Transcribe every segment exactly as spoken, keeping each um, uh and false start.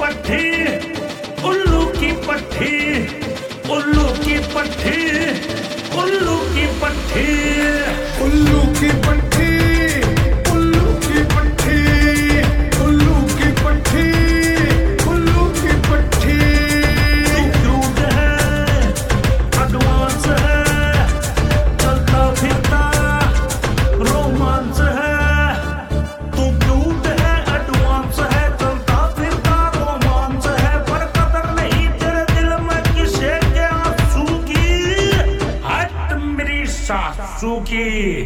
पट्टी, उल्लू की पट्टी, उल्लू की पट्टी, उल्लू की पट्टी, उल्लू की पट्टी, उल्लू की पट्टी, उल्लू की पट्टी, उल्लू की पट्टी। तू क्यूट है, एडवांस है, चलता फिरता रोमांस है। तू क्यूट है, एडवांस है, चलता फिरता रोमांस है, पर कदर नहीं तेरे दिल में किसे के आंसू की। हट मेरी सासू की।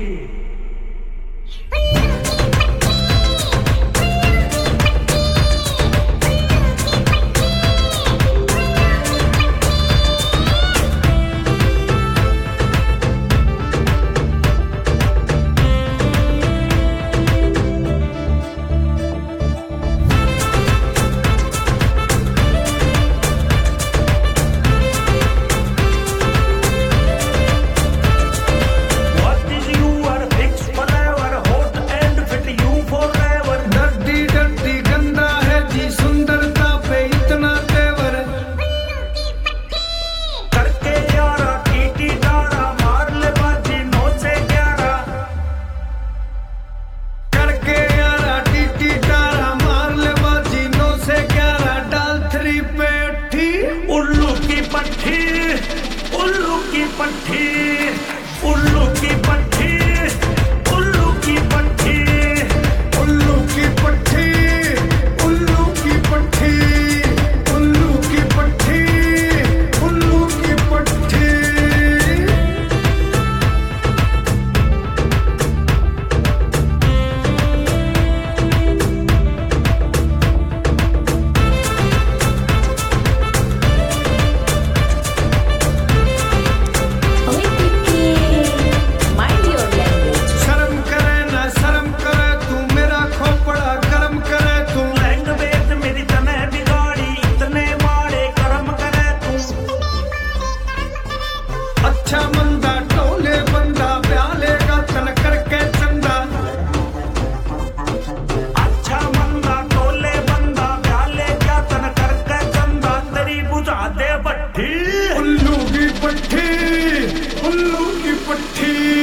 उल्लू की पट्टी, उल्लू की पट्टी, उल्लू की पट्टी, उल्लू की पट्टी, उल्लू की पट्टी, उल्लू की पट्टी, उल्लू की पट्टी, उल्लू की पट्टी। अच्छा मंदा टोले बंदा प्यालेगा तन करके चंदा। अच्छा मंदा टोले बंदा प्यालेगा तन करके चंदा, तेरी बुझा दे भट्टी। उल्लू की पट्टी, उल्लू की पट्टी।